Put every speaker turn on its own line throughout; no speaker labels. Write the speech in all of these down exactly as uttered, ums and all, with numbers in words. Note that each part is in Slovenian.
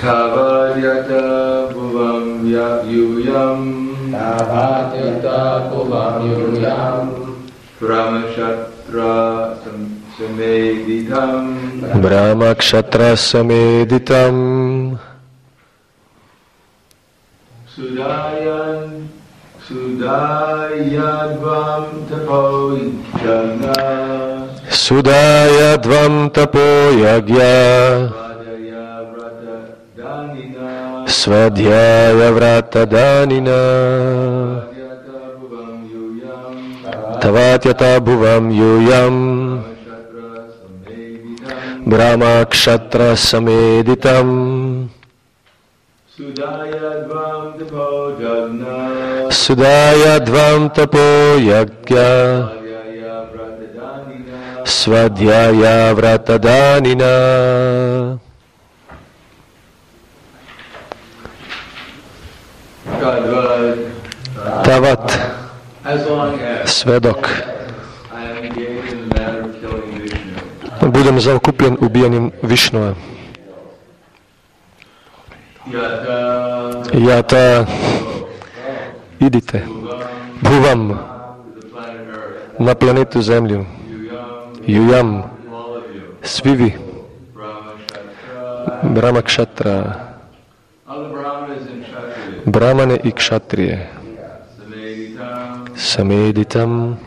Tavadyata bhuvam yuyam
Tavadyata bhuvam yuyam
Brahmashatra sameditam
Brahmakshatra sameditam
Sudayan Sudayadvam tapo yajna
Sudayadvam tapo yagya Svadhyaya vrata danina Tavatyata bhuvam yuyam Brahmakshatra sameditam Sudayadvam tapo yagya Svadhyaya vrata danina. Tavat, sve dok budem zaokupljen ubijanjem Višnua. Jata, idite, bhuvam, na planetu Zemlju, yuyam, svi vi, Brahmakshatra, Brahmane i kšatrije, sameditam,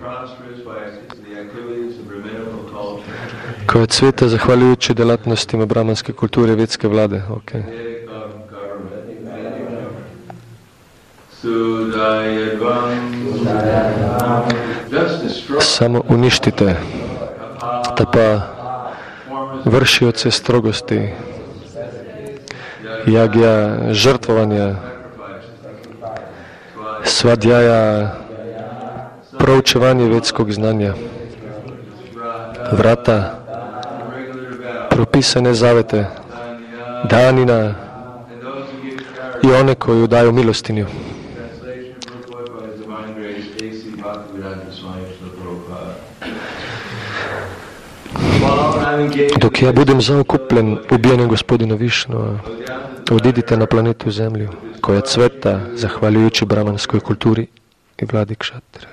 koja cveta zahvaljujući djelatnostima brahmanske kulture i vedske vlade. Okay. Samo uništite tapa, vršioce strogosti, jagja, žrtvovanja, svadjaja, proučevanje vedskog znanja, vrata, propisane zavete, danina i one koji daju milostinju. Dok ja budem zaokupljen ubijanjem gospodina Višnua, odidite na planetu Zemlju, koja cveta zahvaljujući brahmanskoj kulturi i vladi kšatra.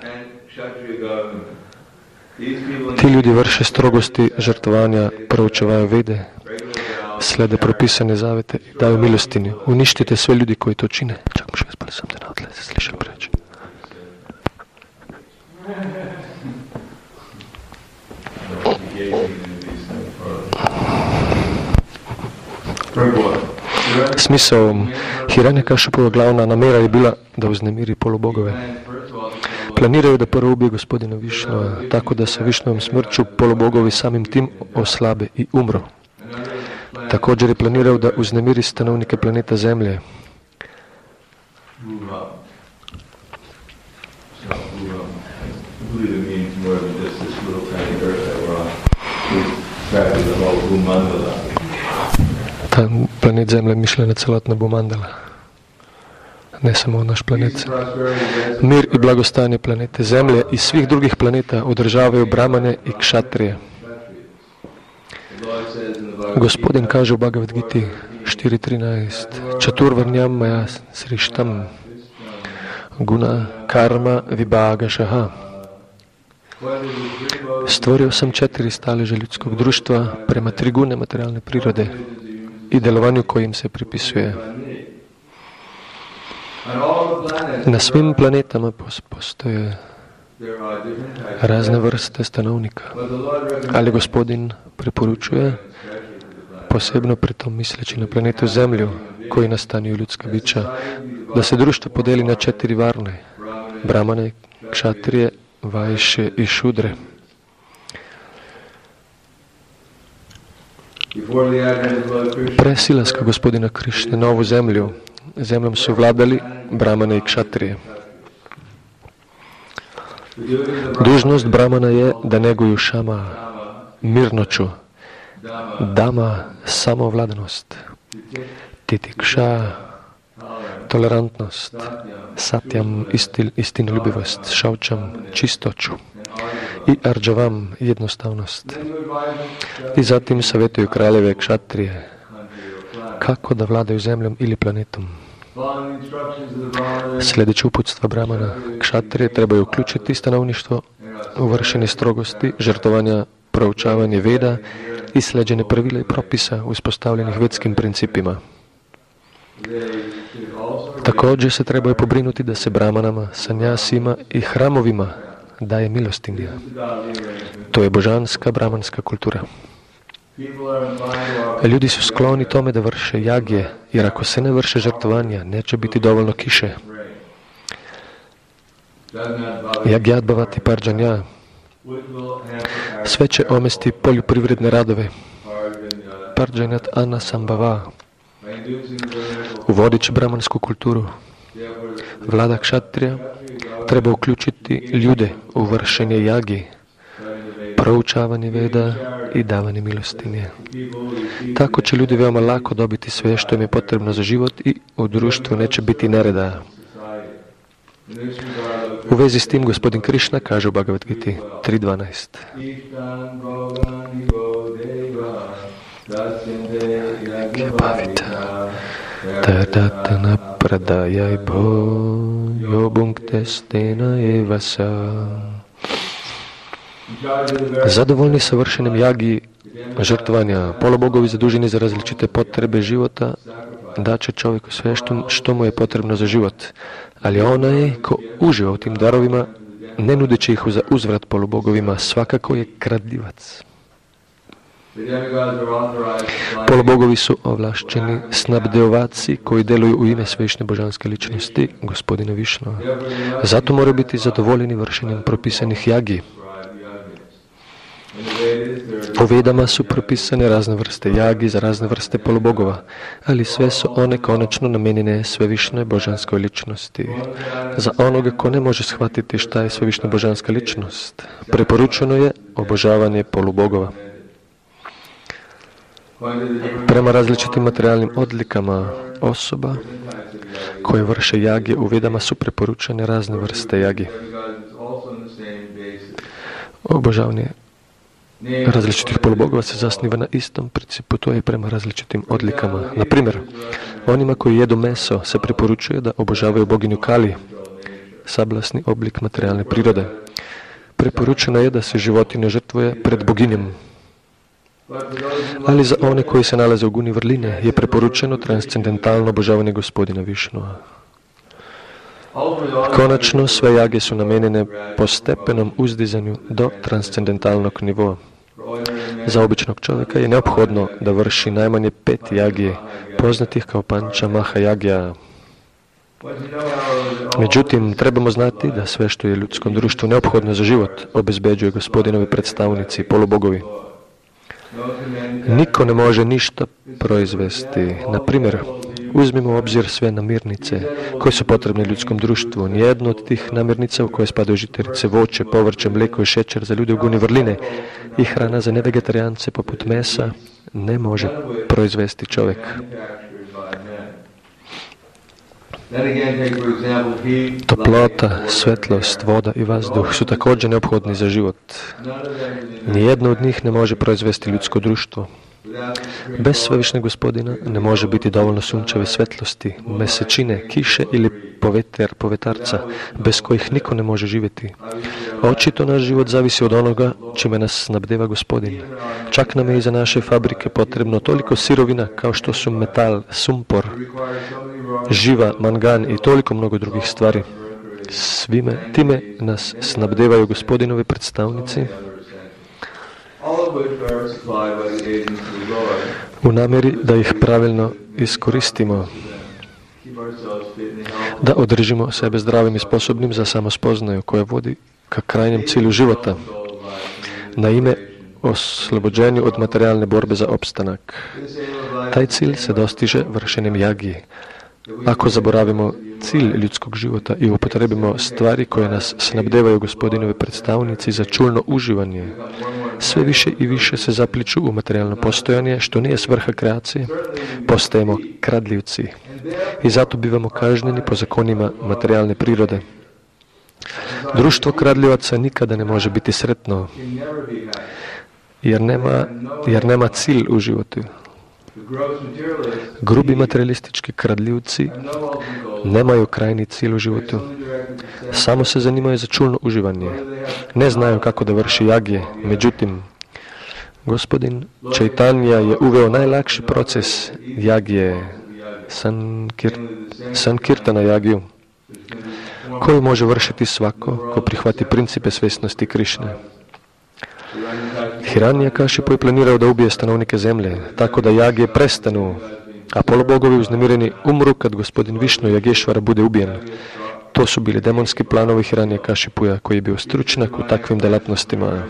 Ti ljudi vrše strogosti žrtvovanja, proučavaju vede, slede propisane zavete i daju milostinju. Uništite sve ljudi koji to čine. Čak mu še spali sam te nadle, se slišam preći. Smisao Hiranyakashipova glavna namera je bila da uznemiri polubogove. Planiraju da prvo ubije gospodina Višnua, tako da sa Višnovom smrću polubogovi samim tim oslabe i umru. Također je planirao da uznemiri stanovnike planeta Zemlje. Ta planet Zemlje mišlja na celotna Bhumandala, ne samo naš planet. Mir i blagostanje planete Zemlje i svih drugih planeta održavaju brahmane i kšatrije. Gospodin kaže u Bhagavad Giti štiri trinaest Čaturvarnjam maja srištam guna karma vibhagašaha. Stvorio sam četiri staleže ljudskog društva prema tri gune materijalne prirode i djelovanju kojim se pripisuje. Na svim planetama postoje razne vrste stanovnika, ali Gospodin preporučuje, posebno pritom misleći na planetu Zemlju, koji nastanjuju ljudska bića, da se društvo podeli na četiri varne, brahmane, kšatrije, vajše i šudre. Pre silaska gospodina Krišne na ovu zemlju, zemljom su vladali brahmane i kšatrije. Dužnost brahmana je da neguju šama, mirnoću, dama, samovladanost, titikša, tolerantnost, satyam, istin, istinoljubivost, šaučam, čistoću i arđavam, jednostavnost. I zatim savjetuju kraljeve kšatrije kako da vladaju zemljom ili planetom. Sljedeći uputstva Brahmana, kšatrije trebaju uključiti stanovništvo u vršenje strogosti, žrtvovanja, proučavanje veda i sljeđenje pravila i propisa uspostavljenih vedskim principima. Također se trebaju pobrinuti da se brahmanama, sanjasima i hramovima daje milostinja. To je božanska brahmanska kultura. Ljudi su skloni tome da vrše jagje, jer ako se ne vrše žrtvovanja, neće biti dovoljno kiše. Jagjadbavati parđanja sve će omesti poljoprivredne radove. Parđanjat anasambhava uvodit će brahmansku kulturu. Vlada kšatrija treba uključiti ljude u vršenje jagi, proučavanje veda i davanje milostinje. Tako će ljudi veoma lako dobiti sve što im je potrebno za život i u društvu neće biti nereda. U vezi s tim gospodin Krišna kaže u Bhagavad Giti tri dvanaest. Tadatana pradajai bho yobungtestena evasa. Zadovoljni savršenim jagi žrtvanja, polubogovi zaduženi za različite potrebe života, daće čovjeku sve što, što mu je potrebno za život. Ali onaj ko uživa u tim darovima, ne nudeći ih za uzvrat polubogovima, svakako je kradljivac. Polubogovi su ovlašćeni snabdeovaci koji deluju u ime svevišnje božanske ličnosti, gospodina Višnua. Zato moraju biti zadovoljeni vršenjem propisanih jagi. U Vedama su propisane razne vrste jagi za razne vrste polubogova, ali sve su one konačno namenjene svevišnjoj božanskoj ličnosti. Za onoga ko ne može shvatiti šta je svevišnja božanska ličnost, preporučeno je obožavanje polubogova. Prema različitim materijalnim odlikama osoba koje vrše jage u Vedama su preporučene razne vrste jagi. Obožavanje različitih polubogova se zasniva na istom principu, to je prema različitim odlikama. Na primjer, onima koji jedu meso se preporučuje da obožavaju boginju Kali, sablasni oblik materijalne prirode. Preporučeno je da se životinja žrtvuje pred boginjem. Ali za one koji se nalaze u guni vrline je preporučeno transcendentalno obožavanje gospodina Višnua. Konačno, sve jage su namenjene postepenom uzdizanju do transcendentalnog nivoa. Za običnog čovjeka je neophodno da vrši najmanje pet jagije, poznatih kao panča maha jagija. Međutim, trebamo znati da sve što je ljudskom društvu neophodno za život obezbeđuje gospodinovi predstavnici, polubogovi. Niko ne može ništa proizvesti. Na primjer, uzmimo u obzir sve namirnice koje su potrebne ljudskom društvu. Nijedno od tih namirnica u koje spadaju žitarice, voće, povrće, mlijeko i šećer za ljude u guni vrline i hrana za nevegetarijance poput mesa ne može proizvesti čovjek. Toplota, svetlost, voda i vazduh su također neophodni za život. Nijedno od njih ne može proizvesti ljudsko društvo. Bez svevišnjeg gospodina ne može biti dovoljno sunčeve svetlosti, mesečine, kiše ili poveter, povetarca, bez kojih niko ne može živjeti. Očito naš život zavisi od onoga čime nas snabdeva gospodin. Čak nam je i za naše fabrike potrebno toliko sirovina kao što su metal, sumpor, živa, mangan i toliko mnogo drugih stvari. Svime time nas snabdevaju gospodinovi predstavnici u namjeri da ih pravilno iskoristimo, da održimo sebe zdravim i sposobnim za samospoznaju koja vodi ka krajnjem cilju života, na ime oslobođenju od materijalne borbe za opstanak. Taj cilj se dostiže vršenjem jagi. Ako zaboravimo cilj ljudskog života i upotrebimo stvari koje nas snabdevaju gospodinovi predstavnici za čulno uživanje, sve više i više se zapliču u materijalno postojanje, što nije svrha kreacije, postajemo kradljivci i zato bivamo kažnjeni po zakonima materijalne prirode. Društvo kradljivaca nikada ne može biti sretno, jer nema, jer nema cilj u životu. Grubi materialistički kradljivci nemaju krajni cilj u životu. Samo se zanimaju za čulno uživanje. Ne znaju kako da vrši jagje. Međutim, Gospodin Čaitanja je uveo najlakši proces jagje, sankir, sankirtana jagju, koju može vršiti svako ko prihvati principe svjesnosti Krišne. Hiranyakashipu je planirao da ubije stanovnike zemlje, tako da jagje prestanu, a polubogovi uznemireni umru kad gospodin Višnu Jagešvara bude ubijen. To su bili demonski planovi Hiranyakashipuja, koji je bio stručnjak u takvim delatnostima.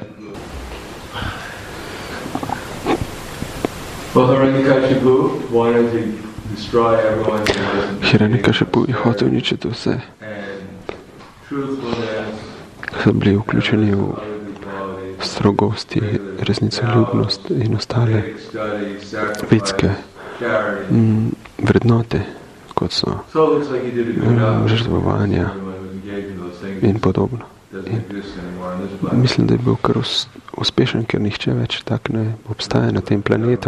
Hiranyakashipu je hotel uničiti vse. So bili vključeni v strogosti, resnicoljubnost in ostale vedske m, vrednote, kot so m, žrtvovanja in podobno. In mislim, da je bil kar uspešen, ker nihče več tak ne obstaja na tem planetu.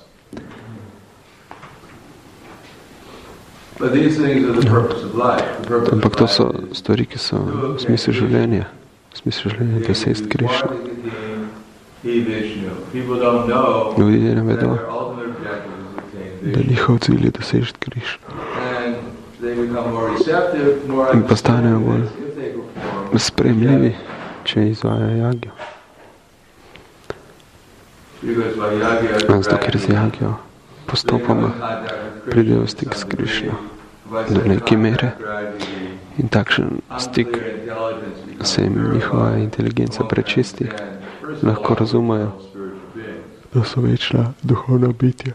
No. Ampak to so stvari, ki so v smislu življenja. V smislu življenja dosežiti Krišno. Ljudje ne vedo, da njihov cilj je dosežiti Krišno. In postanejo bolj spremljivi, če izvajajo jagjo. Zato, ker z jagjo postopoma pridejo v stik s Krišno do neke mere. In takšen stik se jim njihova inteligenca prečisti, lahko razumejo, da so večna duhovna bitja.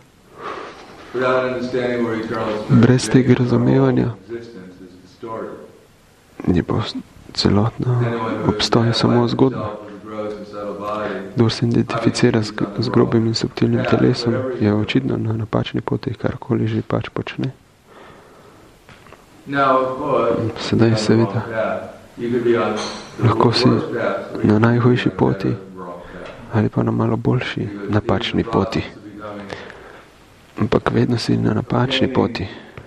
Brez tega razumevanja je pa celotna obstoj samo zgodba. Kdor se identificira z, z grobim in subtilnim telesom, je očitno na napačni poti, karkoli že pač počne. Sedaj seveda, lahko si na najhujši poti ali pa na malo boljši napačni poti. Ampak vedno si na napačni poti.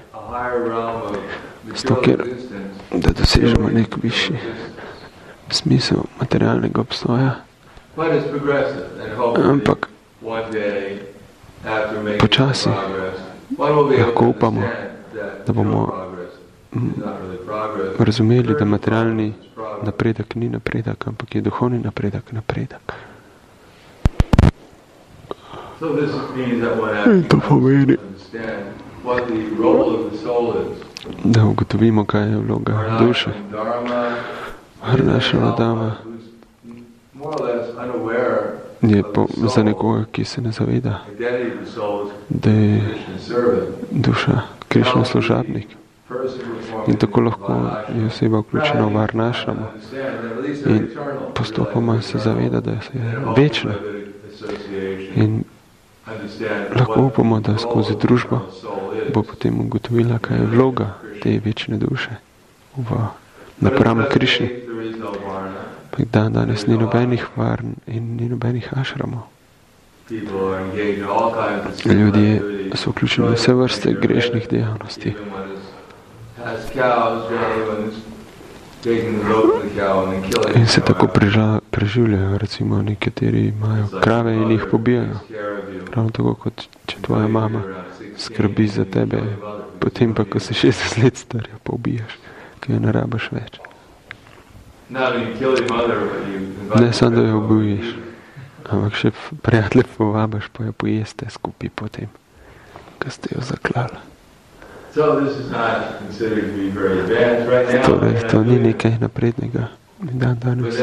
Zato, ker da dosežemo nek višji smisel materialnega obstoja. Ampak počasi lahko upamo, da bomo razumeli, da materialni napredek ni napredek, ampak je duhovni napredek napredek. In to pomeni, da ugotovimo, kaj je vloga duše. Varnašana dama je po, za nekoga, ki se ne zaveda, da je duša Krišno služabnik. In tako lahko je oseba vključena v varnašramu in postopoma se zaveda, da je večna. In lahko upamo, da skozi družbo bo potem ugotovila, kaj je vloga te večne duše v napram Krišni. Dan danes ni nobenih varn in ni nobenih ašramov. Ljudje so vključeni v vse vrste grešnih dejavnosti. In se tako preža, preživljajo, recimo nekateri imajo krave in jih pobijajo. Ravno tako, kot če tvoja mama skrbi za tebe, potem pa, ko si šestdeset let star, jo pobijaš, ki jo ne rabiš več. Ne samo, da jo ubiješ, ampak še prijatelje povabiš, pa jo pojeste skupaj potem, ko ste jo zaklali. Torej, to ni nekaj naprednega. Dan danes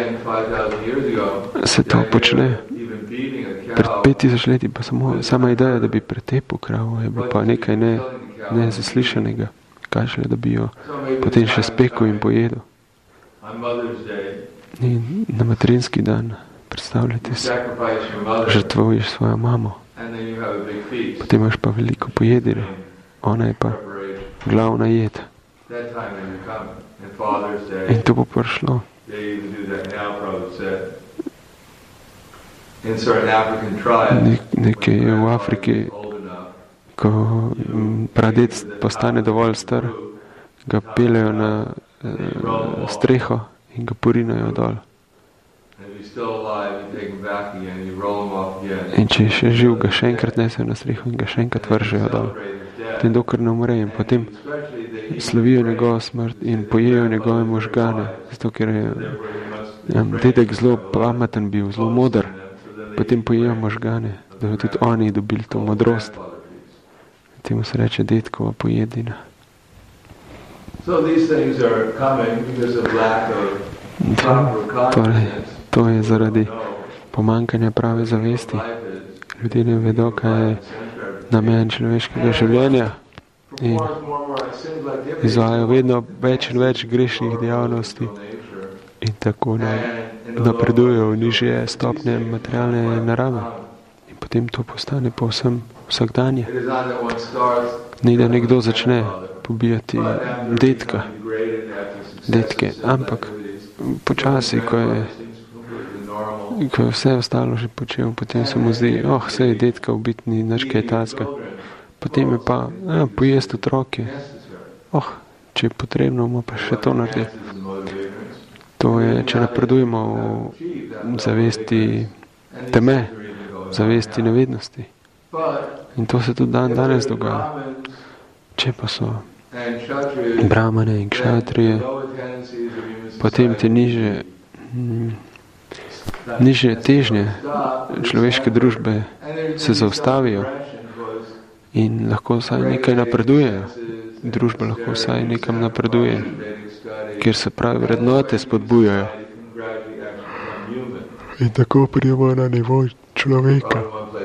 se to počne. Pred pet tisoč leti pa samo, sama ideja, da bi pretepil kravo, je bilo pa nekaj ne, nezaslišanega. Kaj šele, da bi jo potem še spekel in pojedel. In na materinski dan, predstavljate si, žrtvuješ svojo mamo. Potem imaš pa veliko pojedine. Ona je pa glavna jed. In to bo prišlo. Nekaj je v Afriki, ko praded postane dovolj star, ga peljejo na uh, streho in ga porinajo dol. In če je še živ, ga še enkrat nesejo na streho in ga še enkrat vržejo dol. In dokler ne umre, in potem slavijo njegovo smrt in pojejo njegove možgane, zato ker je um, dedek zelo pameten bil, zelo moder. Potem pojejo možgane, da bi tudi oni dobili to modrost. Temu se reče dedkova pojedina. Torej, to je zaradi pomankanja prave zavesti. Ljudje ne vedo, kaj je namen človeškega življenja in izvajajo vedno več in več grešnih dejavnosti in tako napredujejo v nižje stopnje materialne narave. In potem to postane povsem vsakdanje. Ni da nekdo začne pobijati dedka, dedke, ampak počasi, ko je, ko je vse ostalo že počel, potem se mu zdi, oh, vse je dedka ubit, ni nič kaj tazga. Potem je pa, ja, pojest otroke, oh, če je potrebno, bomo pa še to narediti. To je, če napredujemo v zavesti teme, v zavesti nevednosti. In to se tudi dan danes dogaja. Če pa so brahmane in kšatrije, potem te niže, niže težnje človeške družbe se zaustavijo in lahko vsaj nekaj napredujejo. Družba lahko vsaj nekam napreduje, kjer se pravi vrednote spodbujajo. In tako prijemo na nivo človeka.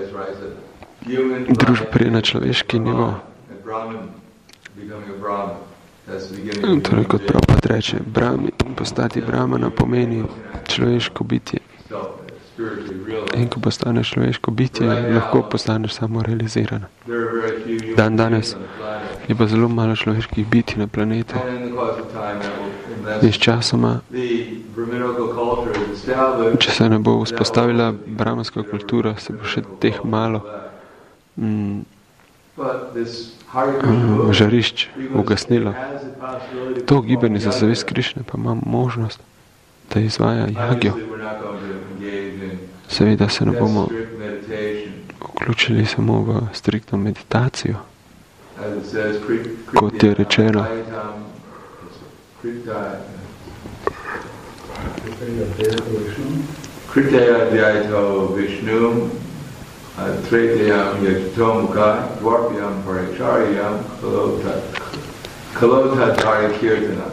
Družba prije na človeški nivo. Torej, kot Prabhupada reče, brahmi, postati brahmana pomeni človeško bitje. In ko postaneš človeško bitje, lahko postaneš samorealiziran. Dan danes je pa zelo malo človeških bitij na planetu. In s časoma, če se ne bo vzpostavila brahmanska kultura, se bo še teh malo mm, žarišč ugasnilo. To gibanje za zavest Krišne pa ima možnost, da izvaja jagjo. Seveda se ne bomo vključili samo v striktno meditacijo, kot je rečeno.
Kritaya Dhyayito Vishnum Tretayam Yajitomuka Dvarpyam Paricharyam Kalotatari Kirtana.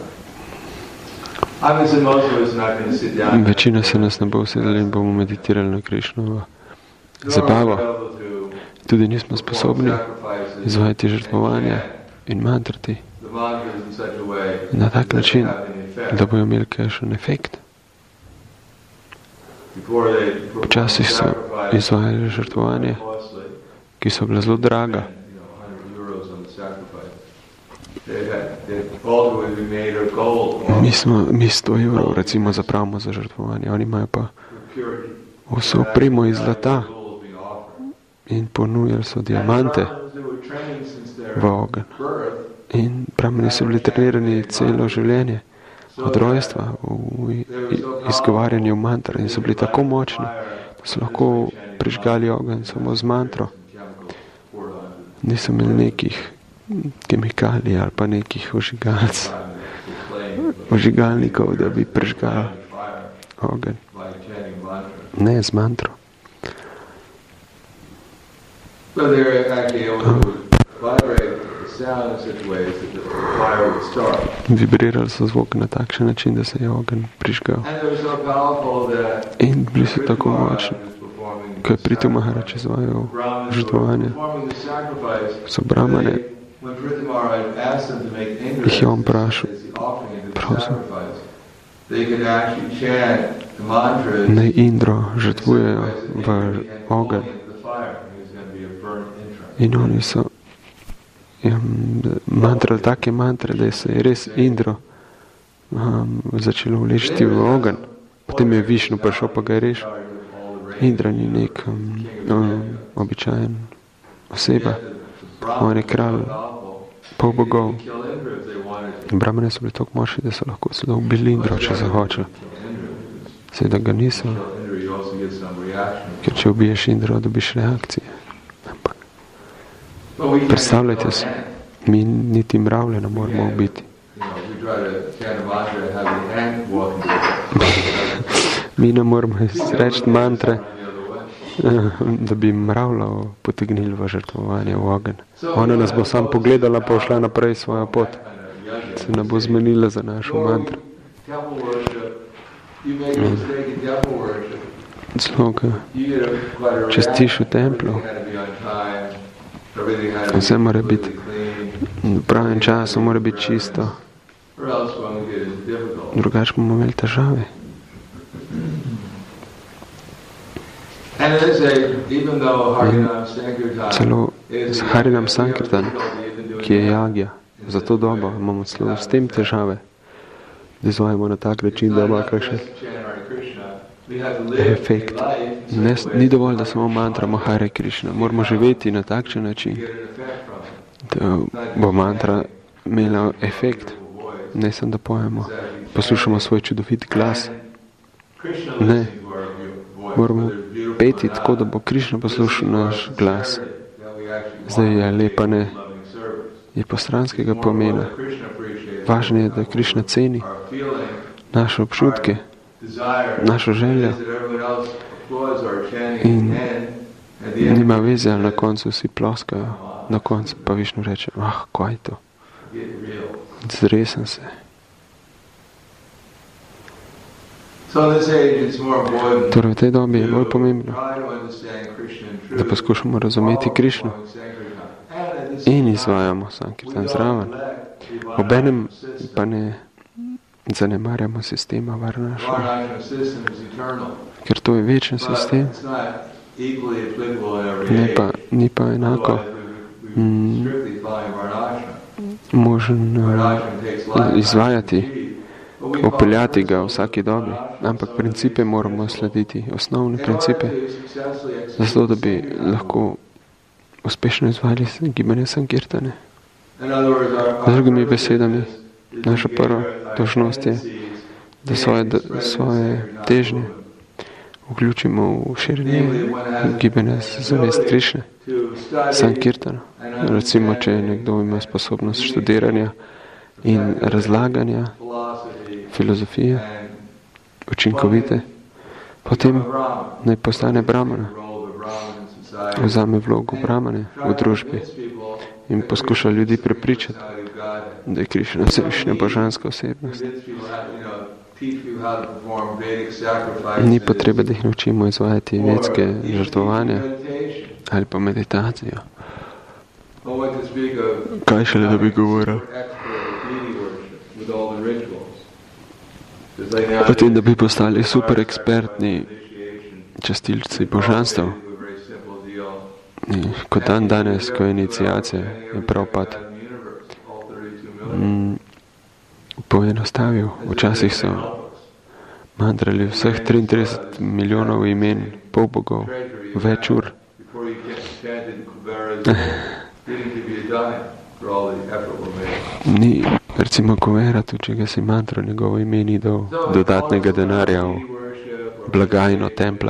Večina se nas ne bo usedela in bomo meditirali na Krišnovo zabavo. Tudi nismo sposobni izvajati žrtvovanja in mantrati na tak način, da bojo imeli kakšen efekt. Včasih so izvajali žrtvovanje, ki so bila zelo draga. Mi smo, mi sto evrov recimo zapravimo za žrtvovanje, oni imajo pa vso opremo iz zlata in ponujali so diamante v ogenj. In brahmani so bili trenirani celo življenje od rojstva v izgovarjanju mantra in so bili tako močni, da so lahko prižgali ogenj samo z mantro. Niso imeli nekih kemikalij ali pa nekih ožigalc, ožigalnikov, da bi prižgali ogenj. Ne, z mantro. Vibrirali so zvok na takšen način, da se je ogenj prižgal. In bili so tako močni, ko je Prithu Maharaj izvajal žrtvovanje, so brahmane, jih je on vprašal, prosim, naj Indro žrtvujejo v ogenj. In oni so mantrali take mantre, da se je res Indro um, začelo vlečiti v ogenj. Potem je Višnu prišel, pa ga je rešil. Indra ni nek um, um, običajen oseba, on je kralj pol bogov. Brahmane so bili toliko močni, da so lahko celo ubili Indro, če se hoče. Seveda ga niso, ker če ubiješ Indro, dobiš reakcije. Ampak predstavljajte si, mi niti mravlje ne moramo ubiti. Mi ne moramo izreči mantre, da bi mravljo potegnili v žrtvovanje, v ogenj. Ona nas bo sam pogledala, pa šla naprej svojo pot. Se ne bo zmenila za našo mantro. Zelo, če stiš v templu, vse mora biti v pravem času, mora biti čisto. Drugače bomo imeli težave. Celo s Harinam Sankirtan, ki je jagja, za to dobo imamo celo s tem težave, da izvajamo na tak način, da ima kakšen efekt. Ne, ni dovolj, da samo mantramo Hare Krishna. Moramo živeti na takšen način, da bo mantra imela efekt. Ne samo, da pojemo, poslušamo svoj čudovit glas. Ne. Moramo peti tako, da bo Krišna poslušal naš glas. Zdaj je lepa ne, je postranskega pomena. Važno je, da Krišna ceni naše občutke, našo željo in nima veze, ali na koncu vsi ploskajo, na koncu pa Višnu reče, ah, kaj je to? Zresem se. Torej, v tej dobi je bolj pomembno, da poskušamo razumeti Krišno in izvajamo Sankirtan zraven. Obenem pa ne zanemarjamo sistema Varnašama, ker to je večen sistem, ne pa, ni pa enako mm, možen uh, izvajati, upeljati ga v vsaki dobi, ampak principe moramo slediti, osnovne principe, zato da bi lahko uspešno izvajali gibanje Sankirtane. Z drugimi besedami, naša prva dolžnost je, da svoje, da svoje težnje vključimo v širjenje gibanja zavest Krišne, Sankirtana. Recimo, če nekdo ima sposobnost študiranja in razlaganja filozofije, učinkovite, potem naj postane brahmana, vzame vlogo brahmane v družbi in poskuša ljudi prepričati, da je Krišna vsevišnja božanska osebnost. Ni potrebe, da jih naučimo izvajati vedske žrtvovanja ali pa meditacijo. Kaj šele, da bi govoril o tem, da bi postali super ekspertni častilci božanstv. Kot dan danes, ko je iniciacija, je pravpad mm, poenostavil. Včasih so mantrali vseh triintrideset milijonov imen, pol bogov, več ur. Ni, recimo Kuvera, tudi če ga si mantro, njegovo ime ni dal dodatnega denarja v blagajno templa,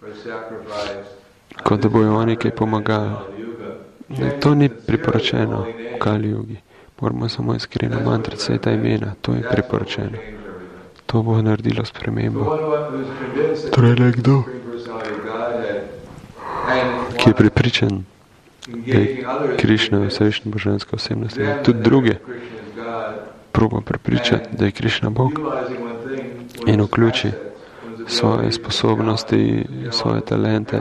kot da bojo oni kaj pomagali. To ni priporočeno v Kali Jugi. Moramo samo iskreno mantrati vse ta imena, to je priporočeno. To bo naredilo spremembo. Torej nekdo, ki je prepričan, da je Krišna vsevišnja božanska osebnost, tudi druge proba prepričati, da je Krišna Bog in vključi svoje sposobnosti, svoje talente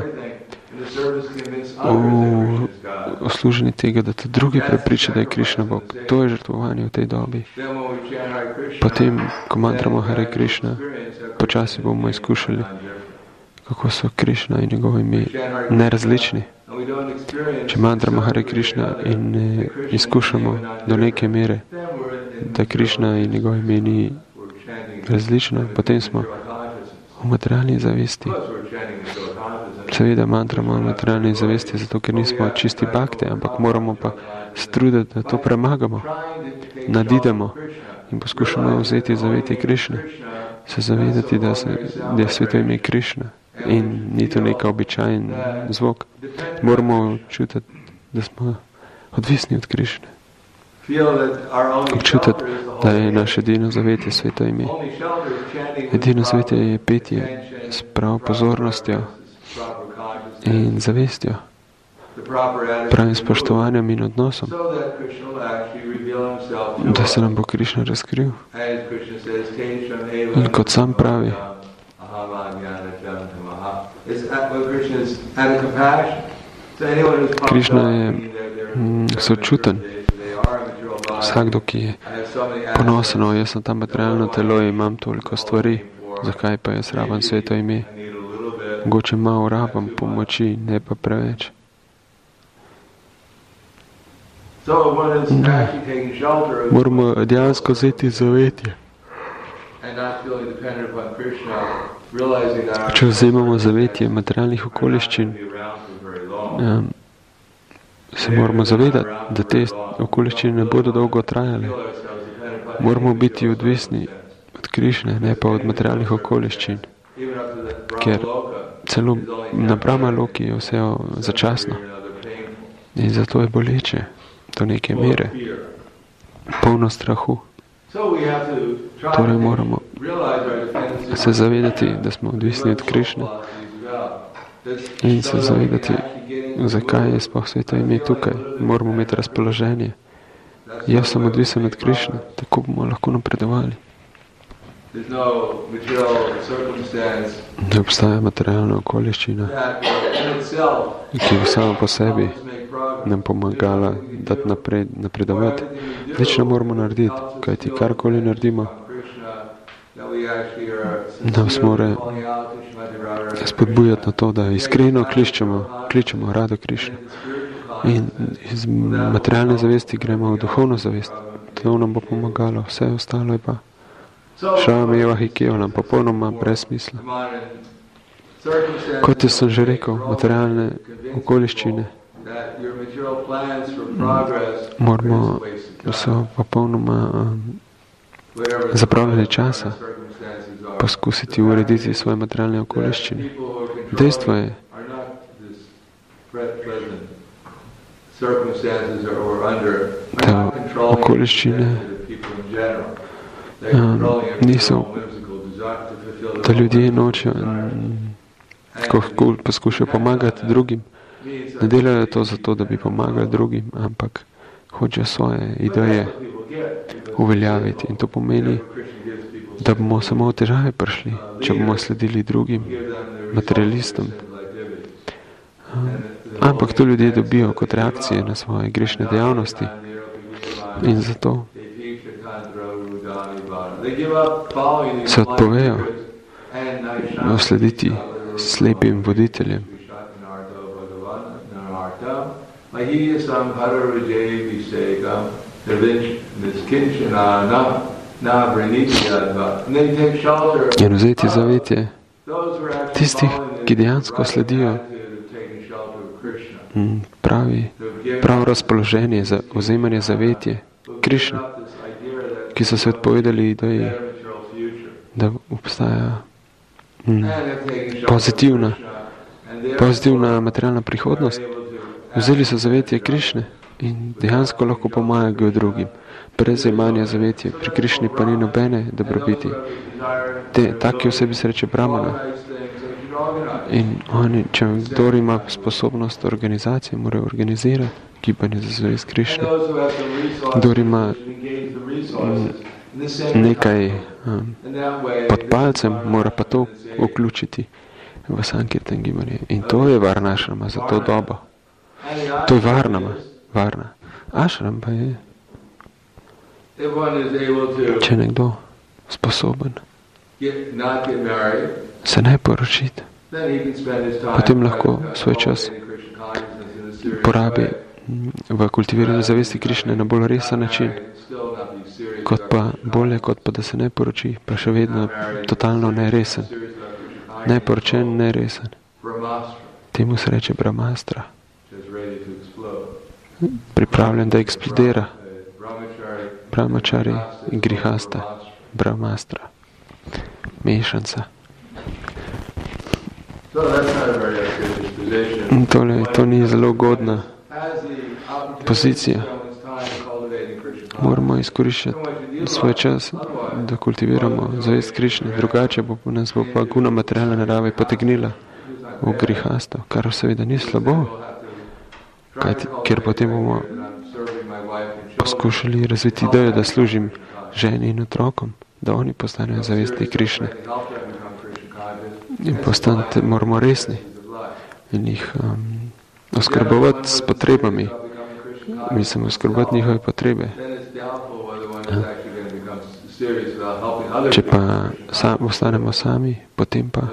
v, v služenje tega, da tudi drugi prepriča, da je Krišna Bog. To je žrtvovanje v tej dobi. Potem, ko mantramo Hare Krišna, počasi bomo izkušali, kako so Krišna in njegovo ime nerazlični. Če mantramo Hare Krišna in ne izkušamo do neke mere, da Krišna in njegovo ime ni različno, potem smo v materialni zavesti. Seveda mantra imamo materialne zavesti, zato ker nismo čisti bhakti, ampak moramo pa se truditi, da to premagamo, nadidemo in poskušamo vzeti zavetje Krišne, se zavedati, da, se, da je sveto ime Krišna in ni to neka običajen zvok. Moramo čutiti, da smo odvisni od Krišne. Občutiti, da je naše edino zavetje sveto ime. Edino zavetje je petje s pravo pozornostjo in zavestjo, pravim spoštovanjem in odnosom, da se nam bo Krišna razkril. In kot sam pravi, Krišna je mm, sočuten. Vsakdo, ki je ponosen, o, jaz sem tam materialno telo in imam toliko stvari, zakaj pa jaz rabam sveto ime? Mogoče malo rabam pomoči, ne pa preveč. Ne. Moramo dejansko vzeti zavetje. Če vzemamo zavetje materialnih okoliščin, um, se moramo zavedati, da te okoliščine ne bodo dolgo trajale. Moramo biti odvisni od Krišne, ne pa od materialnih okoliščin, ker celo na Brahma loki je vse začasno in zato je boleče do neke mere, polno strahu. Torej moramo se zavedati, da smo odvisni od Krišne in se zavedati, zakaj je sploh sveto ime tukaj. Moramo imeti razpoloženje. Jaz sem odvisen od Krišne, tako bomo lahko napredovali. Ne obstaja materialna okoliščina, ki bi samo po sebi nam pomagala dati napred, napredovati. Nič ne moramo narediti, kajti karkoli naredimo, nas more spodbujati na to, da iskreno kličemo, kličemo rado Krišne. In iz materialne zavesti gremo v duhovno zavest. To nam bo pomagalo, vse ostalo je pa šameva hikevalam, popolnoma brez smisla. Kot sem že rekel, materialne okoliščine moramo so popolnoma um, zapravljanje časa poskusiti urediti svoje materialne okoliščine. Dejstvo je, da okoliščine um, niso, da ljudje nočejo, um, ko poskušajo pomagati drugim, ne delajo to zato, da bi pomagali drugim, ampak hočejo svoje ideje uveljaviti. In to pomeni, da bomo samo v težave prišli, če bomo sledili drugim materialistom. Ampak to ljudje dobijo kot reakcije na svoje grešne dejavnosti. In zato se odpovejo slediti slepim voditeljem. In vzeti zavetje tistih, ki dejansko sledijo pravi, pravo razpoloženje za vzemanje zavetje Krišne, ki so se odpovedali ideji, da obstaja mm, pozitivna, pozitivna materialna prihodnost. Vzeli so zavetje Krišne in dejansko lahko pomagajo drugim. Brez imanja zavetje pri Krišni pa ni nobene dobrobiti. Te, taki osebi se reče Brahmana. In oni, če kdo ima sposobnost organizacije, mora organizirati gibanje za zvez Krišne. Kdo ima m, nekaj um, pod palcem, mora pa to vključiti v Sankirtan gibanje. In to je varna ašrama za to dobo. To je varnama, varna. Ašram pa je, če je nekdo sposoben se ne poročiti, potem lahko svoj čas porabi v kultiviranju zavesti Krišne na bolj resen način, kot pa bolje, kot pa da se ne poroči, pa še vedno totalno neresen. Neporočen, neresen. Temu se reče Brahmastra. Pripravljen, da eksplodira. Brahmachari in Grihasta. Brahmastra. Mešanca. In tole, to ni zelo ugodna pozicija. Moramo izkoriščati svoj čas, da kultiviramo zavest Krišne. Drugače bo nas bo pa guna materialna narava potegnila v Grihasta, kar seveda ni slabo, kajti, ker potem bomo poskušali razviti idejo, da služim ženi in otrokom, da oni postanejo zavesti Krišne. In postati moramo resni in jih um, oskrbovati s potrebami. Mislim, oskrbovati njihove potrebe. Ja. Če pa sam, ostanemo sami, potem pa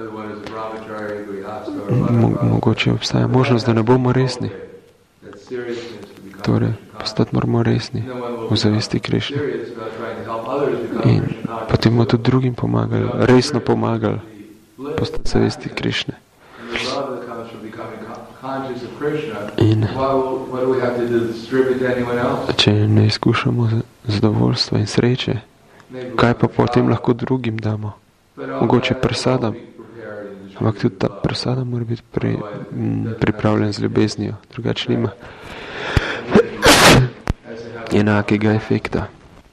mo mogoče obstaja možnost, da ne bomo resni. Torej, postati moramo resni v zavesti Krišne. In potem bomo tudi drugim pomagali, resno pomagali postati zavesti Krišne. In če ne izkušamo zadovoljstva in sreče, kaj pa potem lahko drugim damo? Mogoče prasadam. Ampak tudi ta prasada mora biti pri, m, pripravljen z ljubeznijo, drugače nima enakega efekta,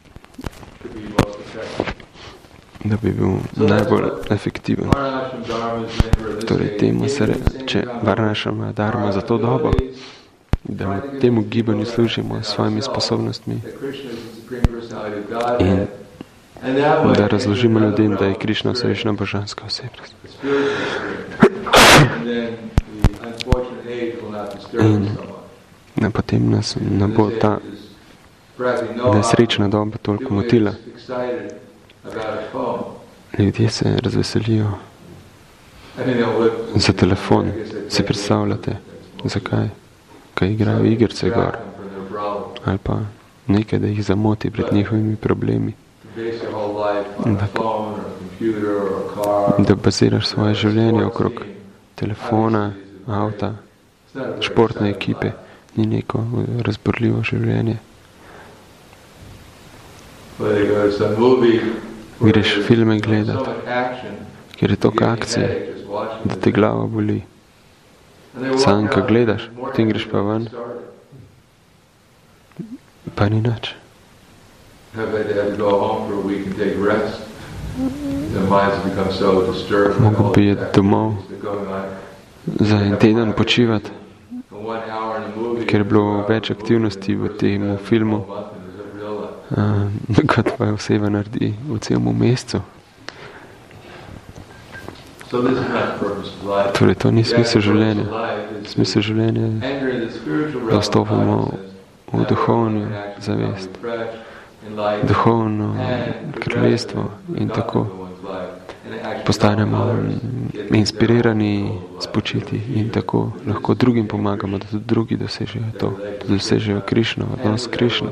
da bi bil najbolj efektiven. Torej, temu se reče Varnašama dharma za to dobo, da v temu gibanju služimo s svojimi sposobnostmi in da razložimo ljudem, da je Krišna vsevečna božanska osebnost. In da potem nas ne bo ta nesrečna doba toliko motila. Ljudje se razveselijo za telefon. Si predstavljate, zakaj? Kaj igrajo igrice gor. Ali pa nekaj, da jih zamoti pred njihovimi problemi. Da, da baziraš svoje življenje okrog telefona, avta, športne ekipe, ni neko razborljivo življenje. Greš filme gledati, ker je toliko akcije, da te glava boli. Sam, ko gledaš, potem greš pa ven, pa ni nič. Mogo bi je domov za en teden počivati, ker je bilo več aktivnosti v tem filmu, kot pa je oseba naredi v celem mesecu. Torej, to ni smisel življenja. Smisel življenja je, da vstopimo v duhovno zavest, duhovno kraljestvo in tako postanemo inspirirani spočiti in tako lahko drugim pomagamo, da tudi drugi dosežejo to, da dosežejo Krišno, odnos s Krišno.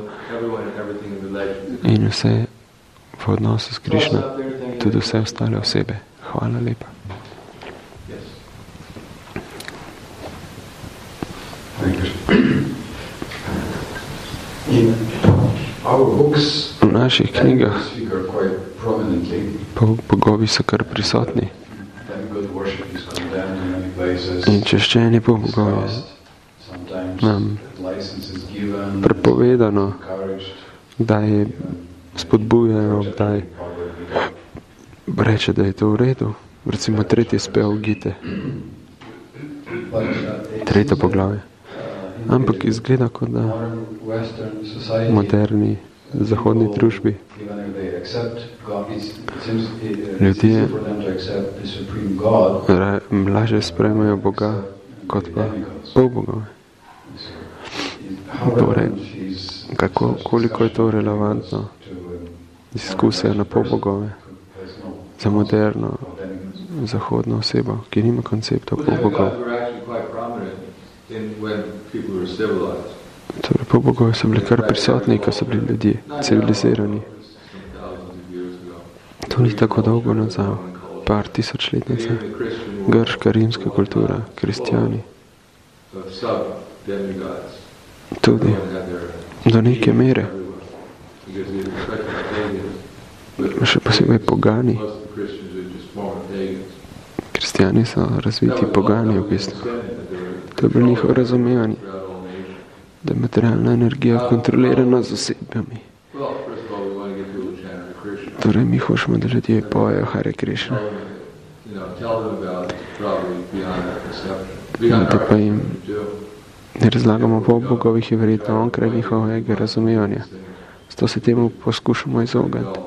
In vse v odnosu s Krišno, tudi vse ostale osebe. Hvala lepa. V naših knjigah bogovi so kar prisotni. In češčenje po bogovi nam prepovedano, kdaj spodbujajo, kdaj reče, da je to v redu. Recimo tretji spev Gite. Tretje poglavje. Ampak izgleda, kot da v moderni zahodni družbi ljudje lažje sprejmejo Boga, kot pa polbogove. Torej, kako, koliko je to relevantno diskusija na polbogove za moderno zahodno osebo, ki nima konceptov polbogov. Torej, polbogovi so bili kar prisotni, ko so bili ljudje civilizirani. To ni tako dolgo nazaj, par tisočletnice, grška, rimska kultura, kristijani. Tudi do neke mere, še posebej pogani. Kristijani so razviti pogani v bistvu. To je bilo njihovo razumevanje, da je materialna energija kontrolirana z osebami. Torej, mi hočemo, da ljudje pojejo Hare Krishna. Da pa jim ne razlagamo po bogovih je verjetno onkraj njihovega razumevanja. Zato se temu poskušamo izogniti.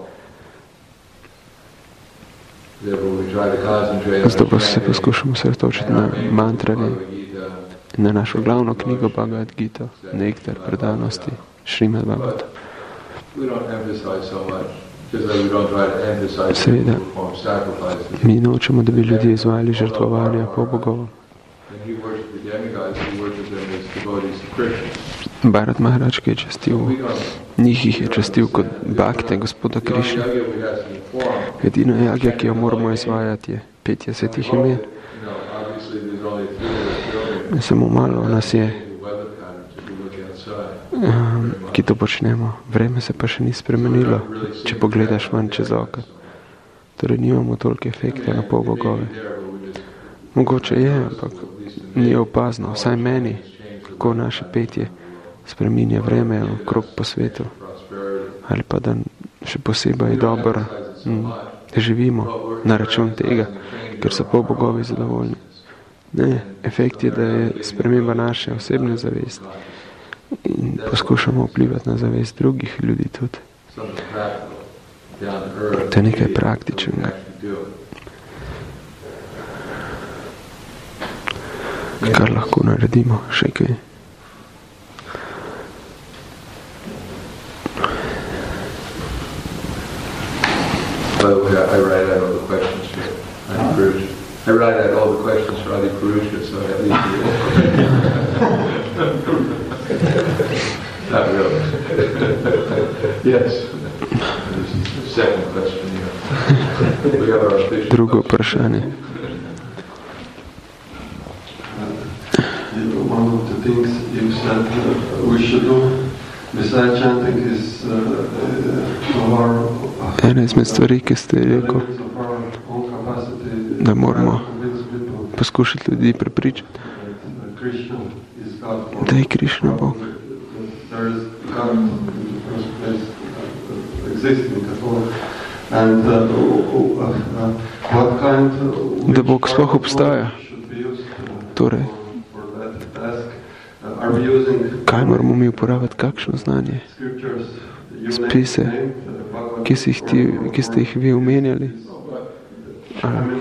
Zato pa se poskušamo sredotočiti na mantranje, na našo glavno knjigo Bhagavad Gita, nektar predanosti, Šrimad Bhagavata. Seveda, mi nočemo, da bi ljudje izvajali žrtvovanja po bogovom. Bharat Maharaj, ki je častil, njih jih je častil kot bakte gospoda Krišna. Edino jagja, ki jo moramo izvajati, je petje svetih imen. Samo malo nas je, ki to počnemo. Vreme se pa še ni spremenilo, če pogledaš ven čez okno. Torej nimamo toliko efekta na pol bogove. Mogoče je, ampak ni opazno, vsaj meni, kako naše petje spreminja vreme okrog po svetu. Ali pa da še posebej dobro m, živimo na račun tega, ker so pol bogovi zadovoljni. Ne, efekt je, da je sprememba naše osebne zavesti in poskušamo vplivati na zavest drugih ljudi tudi. To je nekaj praktičnega. Kar lahko naredimo, še kaj. I write out all the questions for Adi Purusha. I write out all the questions for Adi Purusha, so at least not really. Yes. Second question here. We have our official. Drugo vprašanje.
One of the things you said uh, we should do besides chanting is uh, uh, our
Ena izmed stvari, ki ste rekel, da moramo poskušati ljudi prepričati, da je Krišna Bog. Da Bog sploh obstaja. Torej, kaj moramo mi uporabiti, kakšno znanje? Spise, ki, si jih ti, ki ste jih vi omenjali? Ali,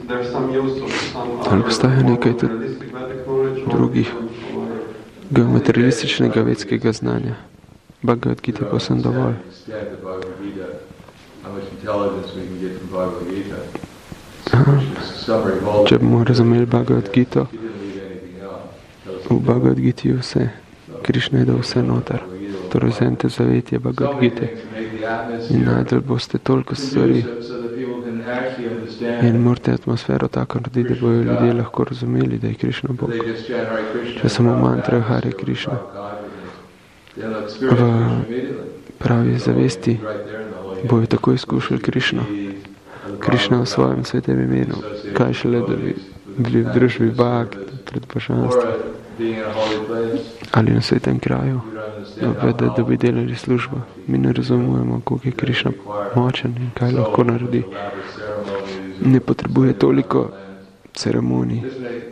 ali postaja nekaj tudi drugih geomaterialističnega vedskega znanja? Bhagavad Gita pa sem dovolj. Aha. Če bomo razumeli Bhagavad Gita, v Bhagavad Gita je vse. Krišna je dal vse notar. Torej vzemite zavetje Bhagavad Gita in najdel boste toliko stvari in morate atmosfero tako narediti, da bojo ljudje lahko razumeli, da je Krišna Bog. Če samo mantra Hare Krišna v pravi zavesti bojo tako izkušali Krišno. Krišna v svojem svetem imenu. Kaj šele, da bi bili v družbi Bhakt, pred božanstvom ali na svetem kraju, da, da bi delali službo. Mi ne razumujemo, koliko je Krišna močen in kaj lahko naredi. Ne potrebuje toliko ceremonij.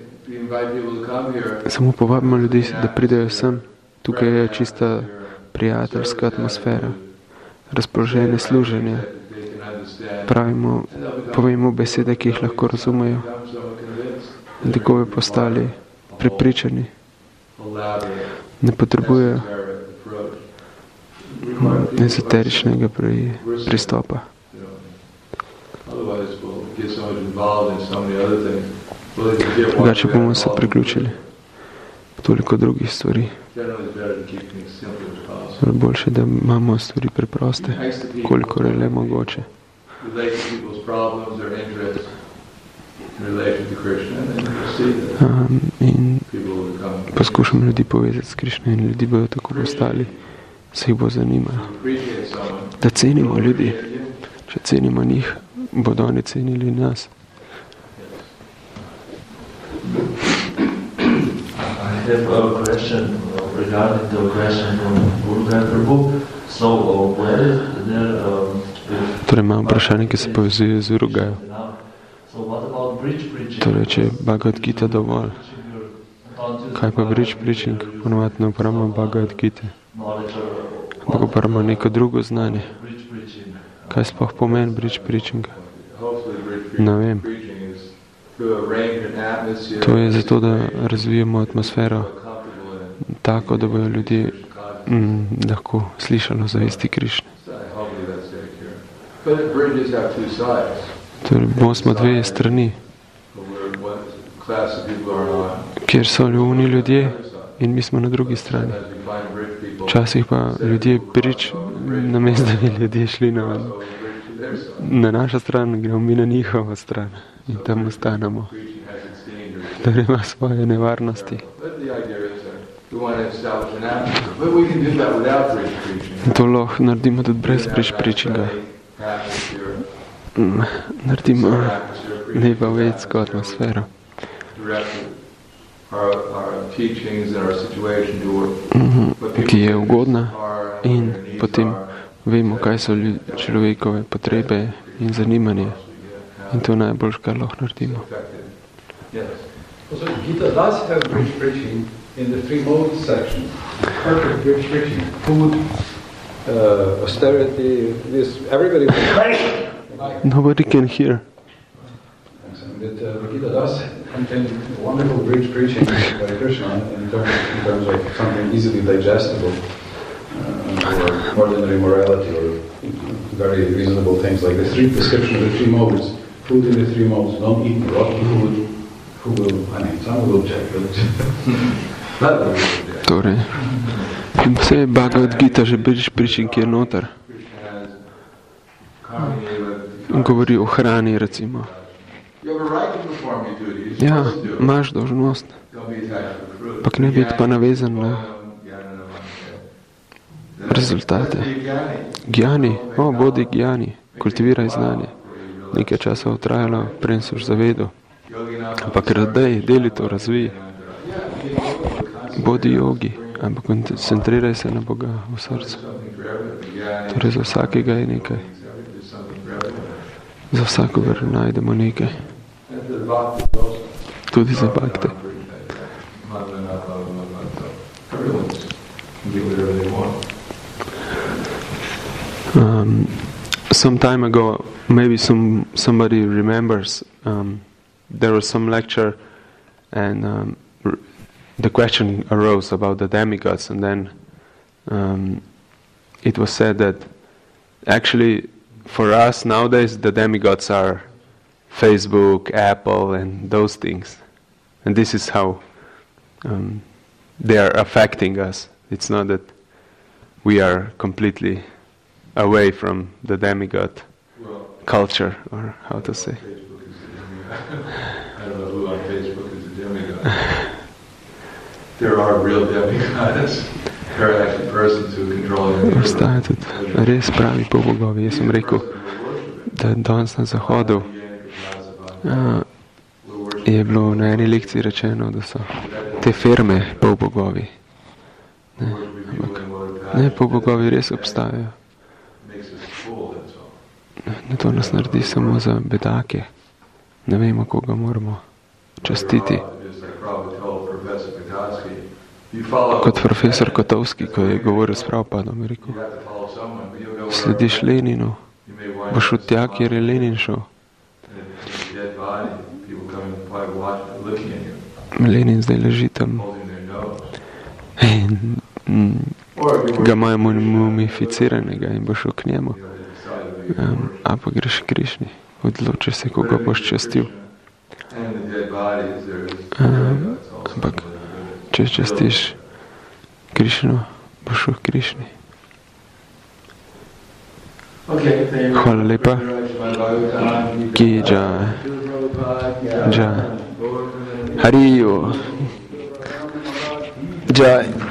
Samo povabimo ljudi, da pridejo sem. Tukaj je čista prijateljska atmosfera, razpoloženje služenja. Pravimo, povemo besede, ki jih lahko razumejo, da ko bi postali prepričani. Ne potrebujejo ezoteričnega pristopa. Drugače bomo se priključili toliko drugih stvari. Boljše, da imamo stvari preproste, koliko je le mogoče. Um, in poskušam ljudi povezati s Krišno in ljudi bodo tako postali, se jih bo zanimalo. Da cenimo ljudi. Če cenimo njih, bodo oni cenili nas.
I have a question regarding the question from Guru Prabhu. So, uh, where is there, um,
torej imam vprašanje, ki se povezuje z Urugajo. Torej, če je Bhagavad Gita dovolj, kaj pa bridge preaching? Ponovadi ne uporabljamo Bhagavad Gita, ampak uporabljamo neko drugo znanje. Kaj sploh pomeni bridge preachinga? Ne vem. To je zato, da razvijemo atmosfero tako, da bojo ljudje mm, lahko slišali zavesti Krišne. Torej, bomo smo dve strani, kjer so ljubni ljudje in mi smo na drugi strani. Včasih pa ljudje prič, namesto da bi ljudje šli na, na našo stran, gremo mi na njihovo stran in tam ostanemo. Torej ima svoje nevarnosti. In to lahko naredimo tudi brez bridge preachinga. Naredimo nebavetsko atmosfero. Ki je ugodna in potem vemo, kaj so človekove potrebe in zanimanje. In to najboljš, kar lahko naredimo.
Gita does have bridge preaching in the three modes section. Perfect bridge preaching. Food, uh, austerity, this, everybody can
Nobody can hear.
But, uh, the Gita does contain wonderful bridge preaching by Krishna in terms, in terms of something easily digestible, uh, or ordinary morality, or very reasonable things like the three prescription of the three modes. Food in the three modes, don't eat rotten food. Who will, I mean, some will object, but
torej, in vse je Bhagavad Gita, že bridge preaching je noter. Govori o hrani, recimo. Ja, imaš dolžnost. Pak ne biti pa navezan na rezultate. Gjani, o, bodi gjani, kultiviraj znanje. Nekaj časa utrajalo, prej si už zavedel. Ampak radej, deli to, razvij. Bodi jogi, ampak koncentriraj se na Boga v srcu. Torej za vsakega je nekaj. Za vsakogar najdemo nekaj. Tudi za bhakte. Um, some time ago, maybe some somebody remembers, um, there was some lecture and um, r- the question arose about the demigods, and then um, it was said that actually for us nowadays the demigods are Facebook, Apple and those things, and this is how um, they are affecting us. It's not that we are completely away from the demigod well, culture, or how to say.
I don't know who on Facebook is a demigod. There are real demigods. There are actually persons who control the universe.
Obstaja tudi res pravi polbogovi. Jaz sem rekel, da danes na Zahodu uh, je bilo na eni lekciji rečeno, da so te firme polbogovi. Ne, ampak ne, polbogovi res obstajajo. Ne, to nas naredi samo za bedake. Ne vemo, koga moramo častiti. Kot profesor Kotovski, ko je govoril s Prabhupadom, je rekel, slediš Leninu, boš od tja, kjer je Lenin šel. Lenin zdaj leži tam in ga imajo mumificiranega in boš šel k njemu. Um, a pa greš Krišni, odloči se, koga boš častil. Um, ampak če častiš Krišno, boš šel k Krišni. Hvala lepa. Ki Jai. Jai. Hariyo. Jai.